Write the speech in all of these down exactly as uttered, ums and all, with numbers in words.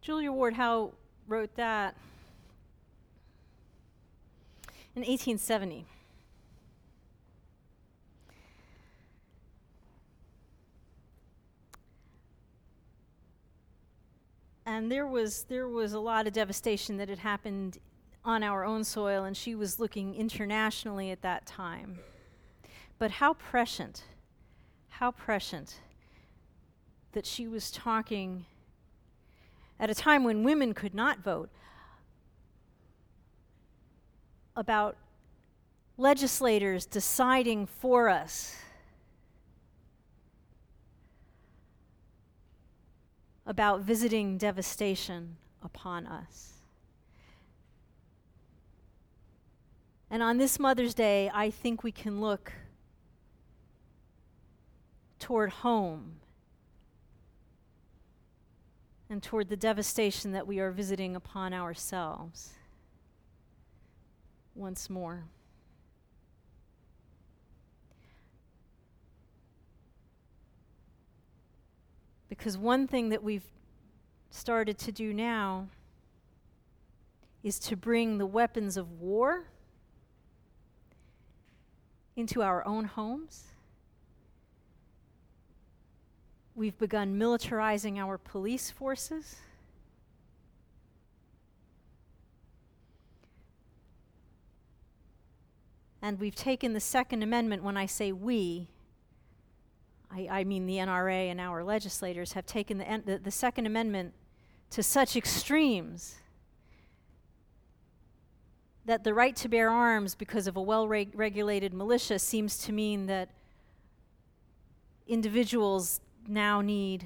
Julia Ward Howe wrote that in eighteen seventy. And there was there was a lot of devastation that had happened on our own soil, and she was looking internationally at that time. But how prescient, how prescient that she was talking at a time when women could not vote about legislators deciding for us about visiting devastation upon us. And on this Mother's Day, I think we can look toward home and toward the devastation that we are visiting upon ourselves once more. Because one thing that we've started to do now is to bring the weapons of war into our own homes. We've begun militarizing our police forces. And we've taken the Second Amendment. When I say we, I, I mean the N R A and our legislators have taken the, the, the Second Amendment to such extremes that the right to bear arms because of a well-regulated militia seems to mean that individuals now need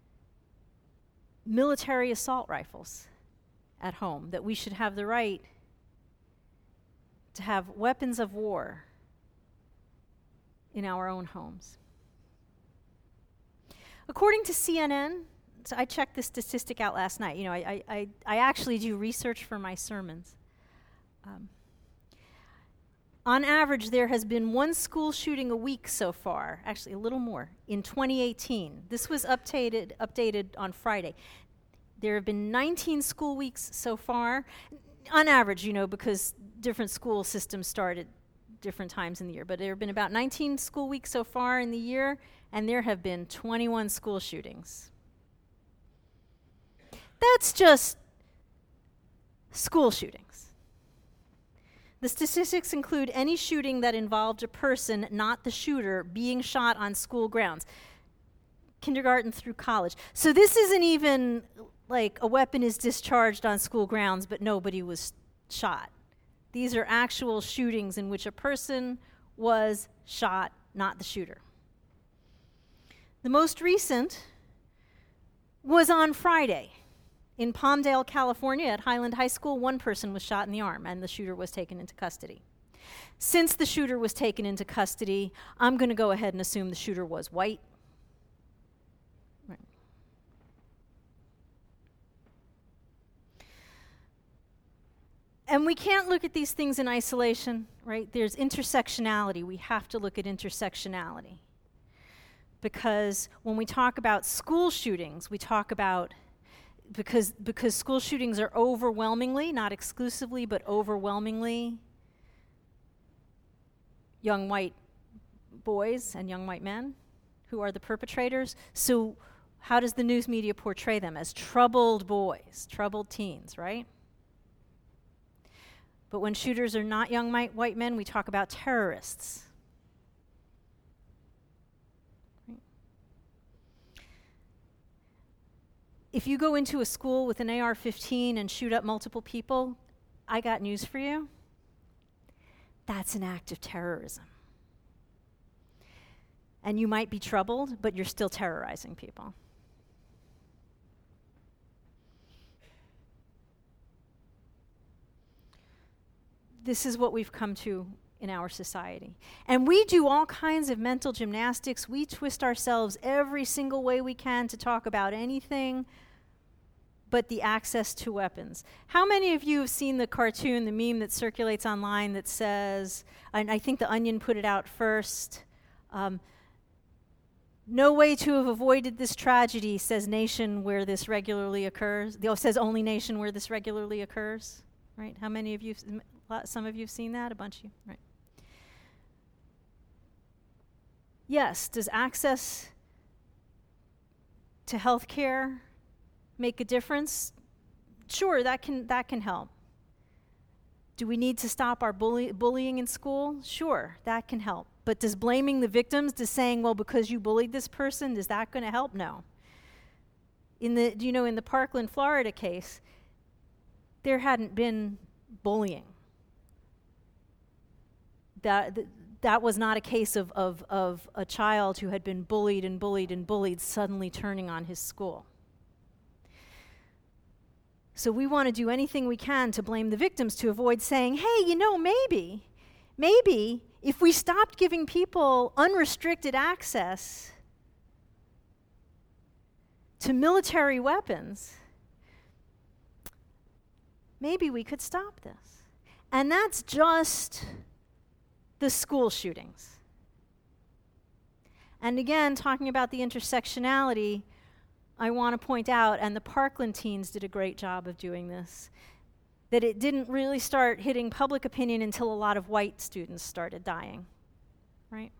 military assault rifles at home, that we should have the right to have weapons of war in our own homes. According to C N N, so I checked this statistic out last night. You know, I, I, I actually do research for my sermons. Um, on average, there has been one school shooting a week so far, actually a little more, in twenty eighteen. This was updated, updated on Friday. There have been nineteen school weeks so far, on average, you know, because different school systems start at different times in the year. But there have been about nineteen school weeks so far in the year, and there have been twenty-one school shootings. That's just school shootings. The statistics include any shooting that involved a person, not the shooter, being shot on school grounds, kindergarten through college. So this isn't even like a weapon is discharged on school grounds, but nobody was shot. These are actual shootings in which a person was shot, not the shooter. The most recent was on Friday. In Palmdale, California, at Highland High School, one person was shot in the arm, and the shooter was taken into custody. Since the shooter was taken into custody, I'm going to go ahead and assume the shooter was white. Right. And we can't look at these things in isolation, right? There's intersectionality. We have to look at intersectionality. Because when we talk about school shootings, we talk about Because, because school shootings are overwhelmingly, not exclusively, but overwhelmingly young white boys and young white men who are the perpetrators. So how does the news media portray them? As troubled boys, troubled teens, right? But when shooters are not young white, white men, we talk about terrorists. If you go into a school with an A R fifteen and shoot up multiple people, I got news for you. That's an act of terrorism. And you might be troubled, but you're still terrorizing people. This is what we've come to in our society. And we do all kinds of mental gymnastics. We twist ourselves every single way we can to talk about anything but the access to weapons. How many of you have seen the cartoon, the meme that circulates online that says, and I think The Onion put it out first, um, No way to have avoided this tragedy, says nation where this regularly occurs. Oh, says only nation where this regularly occurs. Right? How many of you, some of you have seen that? A bunch of you, right? Yes, does access to health care make a difference? Sure, that can, that can help. Do we need to stop our bully, bullying in school? Sure, that can help. But does blaming the victims, does saying, well, because you bullied this person, is that going to help? No. In the, you know, in the Parkland, Florida case, there hadn't been bullying. That, th- that was not a case of, of, of a child who had been bullied and bullied and bullied suddenly turning on his school. So we want to do anything we can to blame the victims to avoid saying, hey, you know, maybe, maybe if we stopped giving people unrestricted access to military weapons, maybe we could stop this. And that's just the school shootings. And again, talking about the intersectionality, I want to point out, and the Parkland teens did a great job of doing this, that it didn't really start hitting public opinion until a lot of white students started dying, right?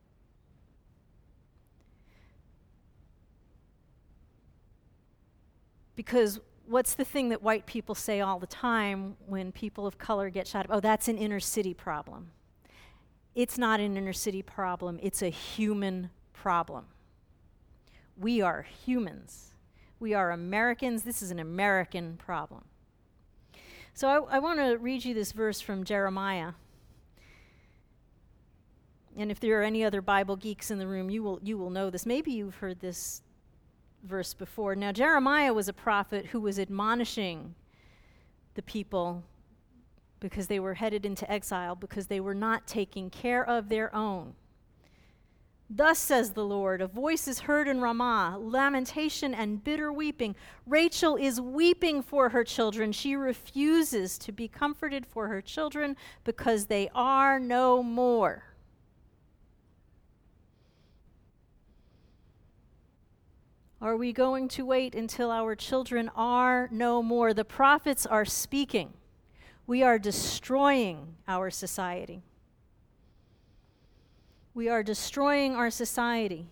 Because what's the thing that white people say all the time when people of color get shot? Oh, that's an inner city problem. It's not an inner city problem, it's a human problem. We are humans. We are Americans. This is an American problem. So I, I want to read you this verse from Jeremiah. And if there are any other Bible geeks in the room, you will, you will know this. Maybe you've heard this verse before. Now, Jeremiah was a prophet who was admonishing the people because they were headed into exile, because they were not taking care of their own. Thus says the Lord, a voice is heard in Ramah, lamentation and bitter weeping. Rachel is weeping for her children. She refuses to be comforted for her children because they are no more. Are we going to wait until our children are no more? The prophets are speaking. We are destroying our society. We are destroying our society.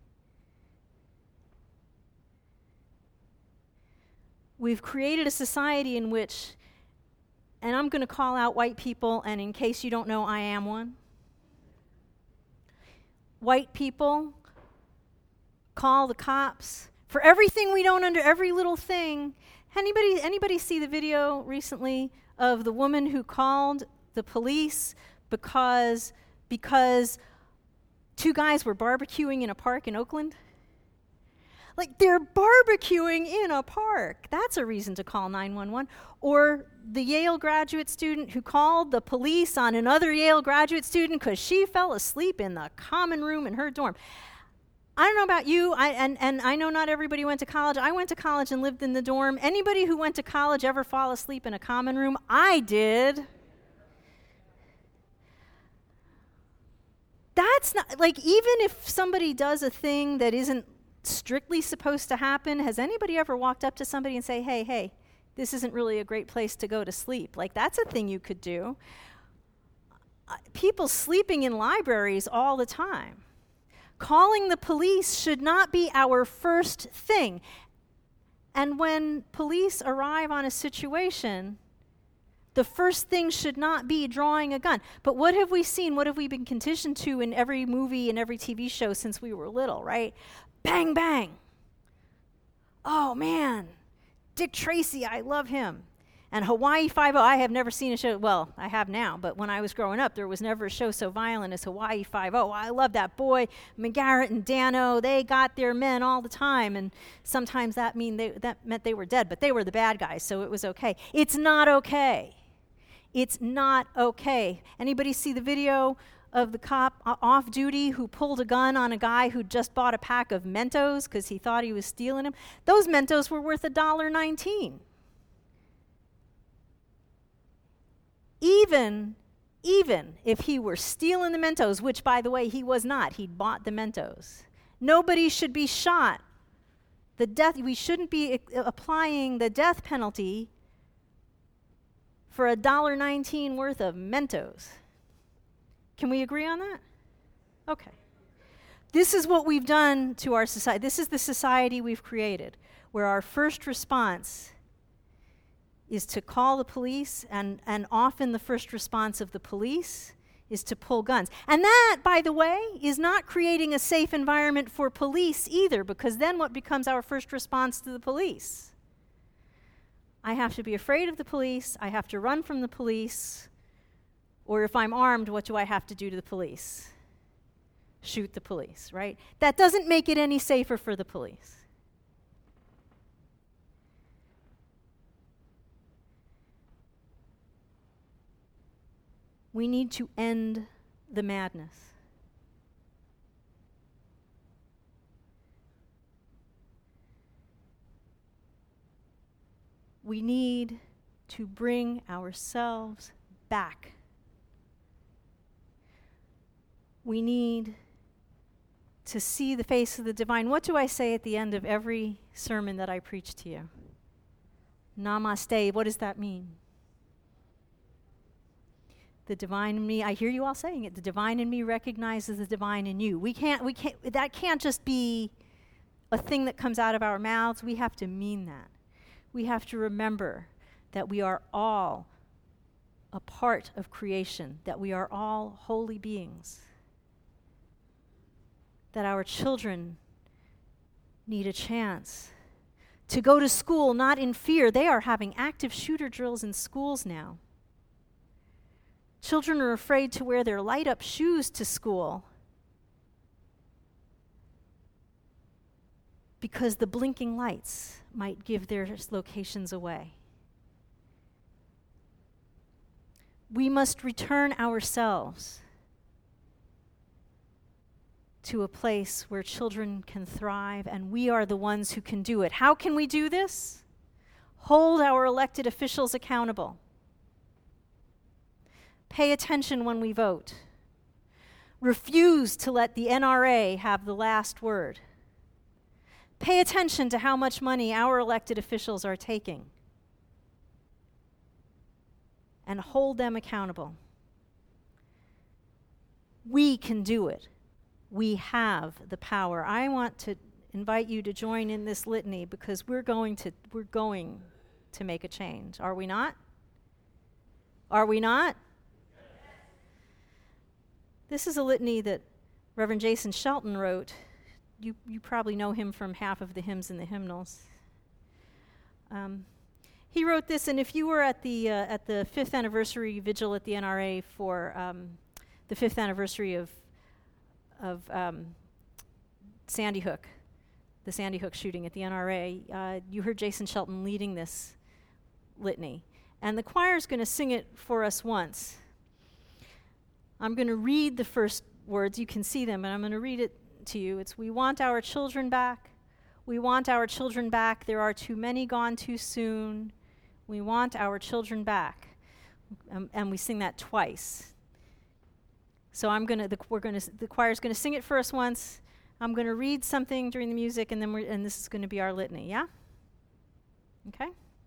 We've created a society in which, and I'm going to call out white people, and in case you don't know, I am one. White people call the cops for everything we don't under, every little thing. Anybody, anybody see the video recently of the woman who called the police because, because two guys were barbecuing in a park in Oakland? Like, they're barbecuing in a park. That's a reason to call nine one one. Or the Yale graduate student who called the police on another Yale graduate student because she fell asleep in the common room in her dorm. I don't know about you, I, and, and I know not everybody went to college. I went to college and lived in the dorm. Anybody who went to college ever fall asleep in a common room? I did. That's not, like, even if somebody does a thing that isn't strictly supposed to happen, has anybody ever walked up to somebody and say, hey, hey, this isn't really a great place to go to sleep? Like, that's a thing you could do. Uh, people sleeping in libraries all the time. Calling the police should not be our first thing. And when police arrive on a situation, the first thing should not be drawing a gun. But what have we seen? What have we been conditioned to in every movie and every T V show since we were little, right? Bang, bang. Oh, man. Dick Tracy, I love him. And Hawaii Five-O, I have never seen a show, well, I have now, but when I was growing up, there was never a show so violent as Hawaii Five-O. I love that boy, McGarrett and Dano, they got their men all the time, and sometimes that mean they, that meant they were dead, but they were the bad guys, so it was okay. It's not okay. It's not okay. Anybody see the video of the cop uh, off duty who pulled a gun on a guy who just bought a pack of Mentos because he thought he was stealing them? Those Mentos were worth one dollar nineteen. Even, even if he were stealing the Mentos, which, by the way, he was not. He'd bought the Mentos. Nobody should be shot. The death, we shouldn't be I- applying the death penalty for a one dollar nineteen worth of Mentos. Can we agree on that? Okay. This is what we've done to our society. This is the society we've created, where our first response is to call the police, and, and often the first response of the police is to pull guns. And that, by the way, is not creating a safe environment for police either, because then what becomes our first response to the police? I have to be afraid of the police, I have to run from the police, or if I'm armed, what do I have to do to the police? Shoot the police, right? That doesn't make it any safer for the police. We need to end the madness. We need to bring ourselves back. We need to see the face of the divine. What do I say at the end of every sermon that I preach to you? Namaste. What does that mean? The divine in me, I hear you all saying it, the divine in me recognizes the divine in you. We can't, we can't, that can't just be a thing that comes out of our mouths. We have to mean that. We have to remember that we are all a part of creation, that we are all holy beings, that our children need a chance to go to school not in fear. They are having active shooter drills in schools now. Children are afraid to wear their light-up shoes to school because the blinking lights might give their locations away. We must return ourselves to a place where children can thrive, and we are the ones who can do it. How can we do this? Hold our elected officials accountable. Pay attention when we vote. Refuse to let the N R A have the last word. Pay attention to how much money our elected officials are taking, and hold them accountable. We can do it. We have the power. I want to invite you to join in this litany because we're going to we're going to make a change. Are we not? Are we not? This is a litany that Reverend Jason Shelton wrote. You, you probably know him from half of the hymns and the hymnals. Um, he wrote this, and if you were at the uh, at the fifth anniversary vigil at the N R A for um, the fifth anniversary of of um, Sandy Hook, the Sandy Hook shooting at the N R A, uh, you heard Jason Shelton leading this litany, and the choir's going to sing it for us once. I'm going to read the first words. You can see them, and I'm going to read it to you. It's, we want our children back. We want our children back. There are too many gone too soon. We want our children back. Um, and we sing that twice. So I'm going to, the, we're going to, the choir's going to sing it for us once. I'm going to read something during the music, and then we're, and this is going to be our litany, yeah? Okay?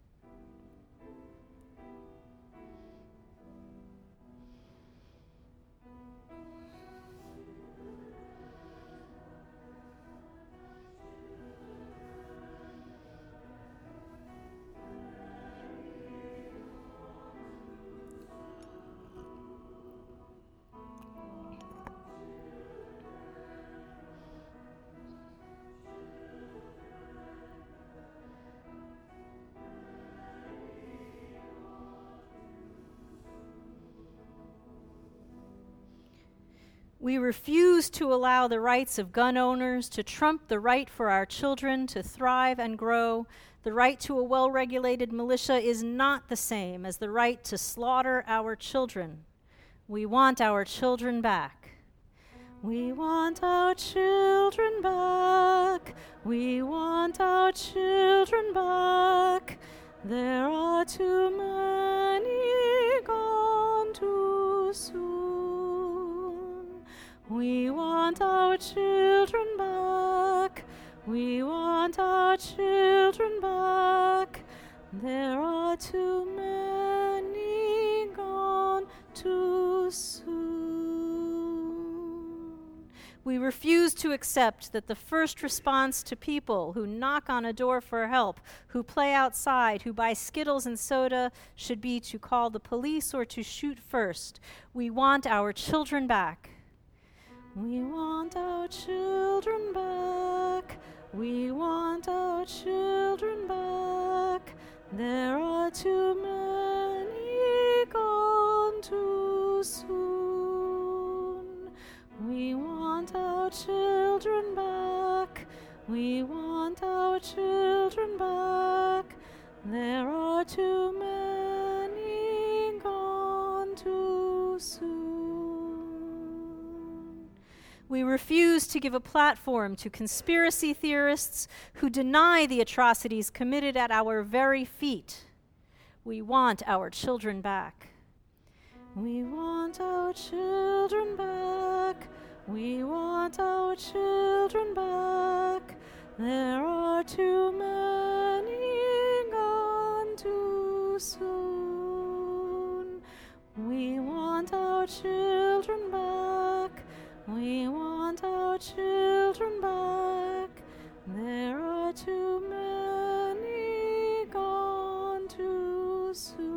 We refuse to allow the rights of gun owners to trump the right for our children to thrive and grow. The right to a well-regulated militia is not the same as the right to slaughter our children. We want our children back. We want our children back. We want our children back. There are too many gone too soon. We want our children back. We want our children back. There are too many gone too soon. We refuse to accept that the first response to people who knock on a door for help, who play outside, who buy Skittles and soda, should be to call the police or to shoot first. We want our children back. We want our children back. We want our children back. There are too many gone too soon. We want our children back. We want our children back. There are too many gone too soon. We refuse to give a platform to conspiracy theorists who deny the atrocities committed at our very feet. We want our children back. We want our children back. We want our children back. There are too many gone too soon. We want our children back. We want our children back. There are too many gone too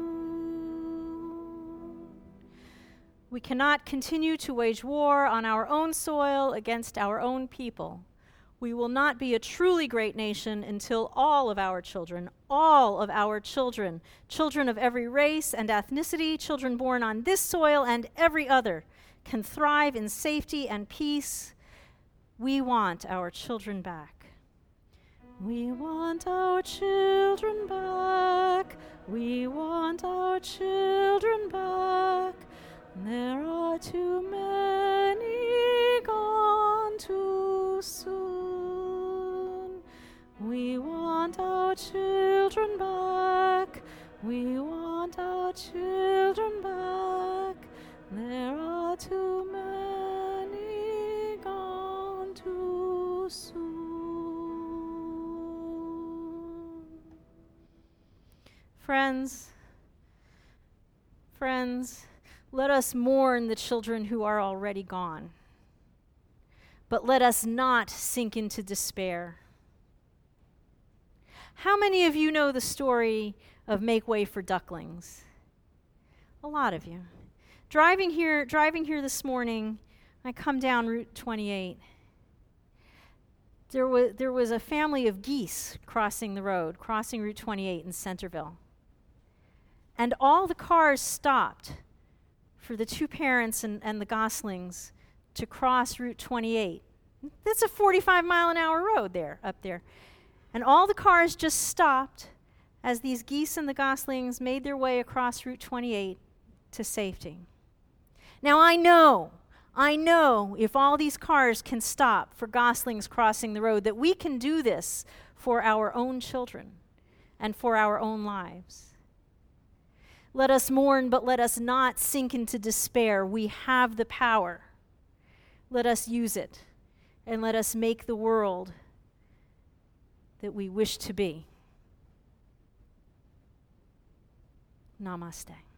soon. We cannot continue to wage war on our own soil against our own people. We will not be a truly great nation until all of our children, all of our children, children of every race and ethnicity, children born on this soil and every other, can thrive in safety and peace. We want our children back. We want our children back. We want our children back. There are too many gone too soon. We want our children back. We want our children back. There are too many gone too soon. Friends, friends, let us mourn the children who are already gone. But let us not sink into despair. How many of you know the story of Make Way for Ducklings? A lot of you. Driving here, driving here this morning, I come down Route twenty-eight. There was, there was a family of geese crossing the road, crossing Route twenty-eight in Centerville. And all the cars stopped for the two parents and, and the goslings to cross Route twenty-eight. That's a forty-five mile an hour road there, up there. And all the cars just stopped as these geese and the goslings made their way across Route twenty-eight to safety. Now I know, I know if all these cars can stop for goslings crossing the road, that we can do this for our own children and for our own lives. Let us mourn, but let us not sink into despair. We have the power. Let us use it, and let us make the world that we wish to be. Namaste.